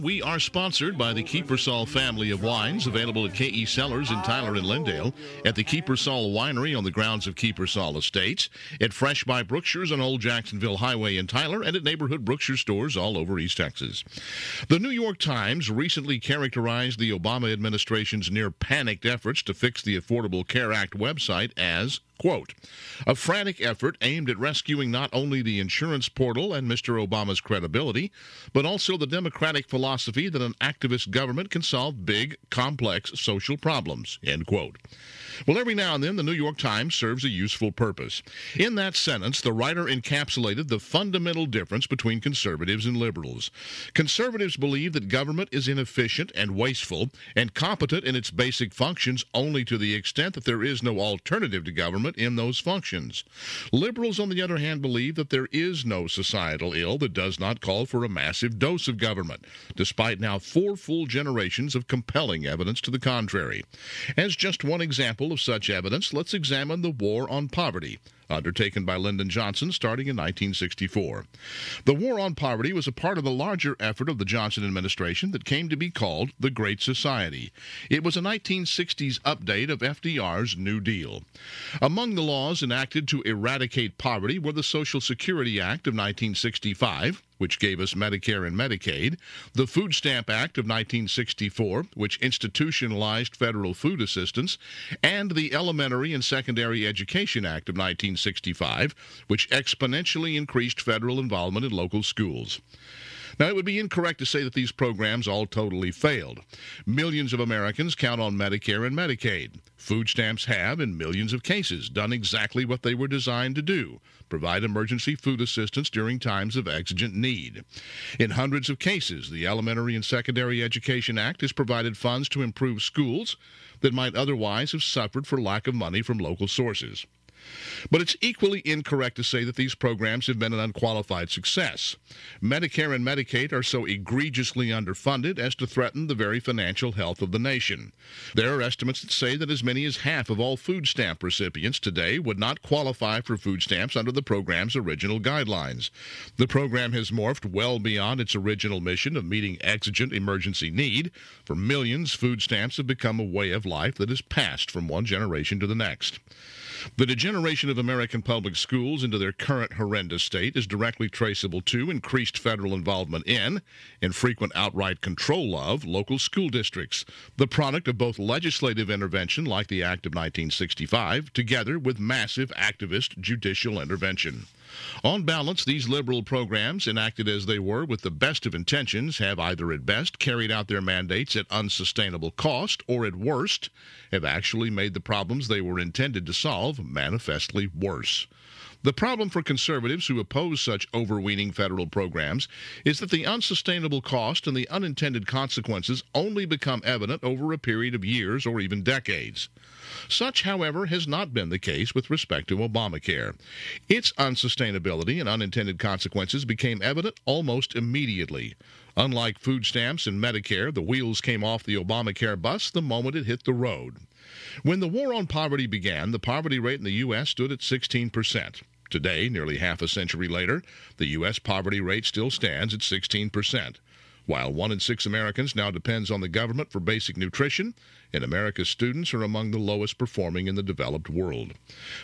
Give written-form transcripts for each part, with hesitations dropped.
We are sponsored by the Kiepersol family of wines, available at KE Cellars in Tyler and Lindale, at the Kiepersol Winery on the grounds of Kiepersol Estates, at Fresh by Brookshire's on Old Jacksonville Highway in Tyler, and at neighborhood Brookshire stores all over East Texas. The New York Times recently characterized the Obama administration's near-panicked efforts to fix the Affordable Care Act website as, quote, a frantic effort aimed at rescuing not only the insurance portal and Mr. Obama's credibility, but also the democratic philosophy that an activist government can solve big, complex social problems, end quote. Well, every now and then, the New York Times serves a useful purpose. In that sentence, the writer encapsulated the fundamental difference between conservatives and liberals. Conservatives believe that government is inefficient and wasteful and competent in its basic functions only to the extent that there is no alternative to government in those functions. Liberals, on the other hand, believe that there is no societal ill that does not call for a massive dose of government, despite now 4 full generations of compelling evidence to the contrary. As just one example of such evidence, let's examine the War on Poverty, undertaken by Lyndon Johnson starting in 1964. The War on Poverty was a part of the larger effort of the Johnson administration that came to be called the Great Society. It was a 1960s update of FDR's New Deal. Among the laws enacted to eradicate poverty were the Social Security Act of 1965, which gave us Medicare and Medicaid, the Food Stamp Act of 1964, which institutionalized federal food assistance, and the Elementary and Secondary Education Act of 1965, which exponentially increased federal involvement in local schools. Now, it would be incorrect to say that these programs all totally failed. Millions of Americans count on Medicare and Medicaid. Food stamps have, in millions of cases, done exactly what they were designed to do: provide emergency food assistance during times of exigent need. In hundreds of cases, the Elementary and Secondary Education Act has provided funds to improve schools that might otherwise have suffered for lack of money from local sources. But it's equally incorrect to say that these programs have been an unqualified success. Medicare and Medicaid are so egregiously underfunded as to threaten the very financial health of the nation. There are estimates that say that as many as half of all food stamp recipients today would not qualify for food stamps under the program's original guidelines. The program has morphed well beyond its original mission of meeting exigent emergency need. For millions, food stamps have become a way of life that has passed from one generation to the next. The degeneration of American public schools into their current horrendous state is directly traceable to increased federal involvement in, and frequent outright control of, local school districts, the product of both legislative intervention like the Act of 1965, together with massive activist judicial intervention. On balance, these liberal programs, enacted as they were with the best of intentions, have either at best carried out their mandates at unsustainable cost, or at worst, have actually made the problems they were intended to solve manifestly worse. The problem for conservatives who oppose such overweening federal programs is that the unsustainable cost and the unintended consequences only become evident over a period of years or even decades. Such, however, has not been the case with respect to Obamacare. Its unsustainability and unintended consequences became evident almost immediately. Unlike food stamps and Medicare, the wheels came off the Obamacare bus the moment it hit the road. When the War on Poverty began, the poverty rate in the U.S. stood at 16%. Today, nearly half a century later, the U.S. poverty rate still stands at 16%. While 1 in 6 Americans now depends on the government for basic nutrition, and America's students are among the lowest performing in the developed world.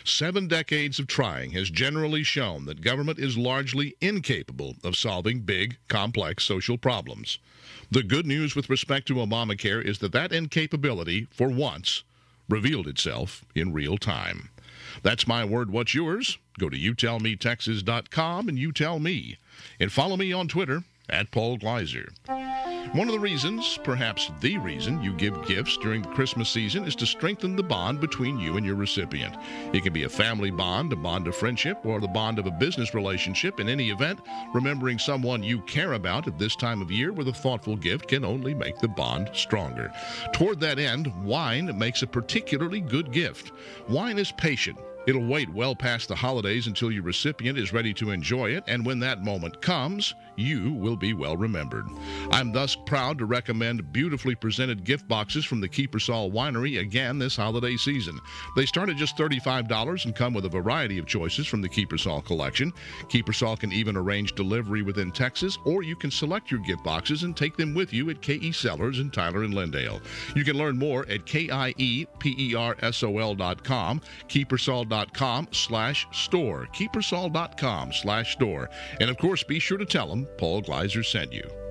7 decades of trying has generally shown that government is largely incapable of solving big, complex social problems. The good news with respect to Obamacare is that that incapability, for once, revealed itself in real time. That's my word. What's yours? Go to youtellmetexas.com and you tell me. And follow me on Twitter at Paul Gleiser. One of the reasons, perhaps the reason, you give gifts during the Christmas season is to strengthen the bond between you and your recipient. It can be a family bond, a bond of friendship, or the bond of a business relationship. In any event, remembering someone you care about at this time of year with a thoughtful gift can only make the bond stronger. Toward that end, wine makes a particularly good gift. Wine is patient. It'll wait well past the holidays until your recipient is ready to enjoy it, and when that moment comes, you will be well remembered. I'm thus proud to recommend beautifully presented gift boxes from the Kiepersol Winery again this holiday season. They start at just $35 and come with a variety of choices from the Kiepersol collection. Kiepersol can even arrange delivery within Texas, or you can select your gift boxes and take them with you at KE Cellars in Tyler and Lindale. You can learn more at KIEPERSOL.com, Kiepersol.com/store, Kiepersol.com/store. And of course, be sure to tell them Paul Gleiser sent you.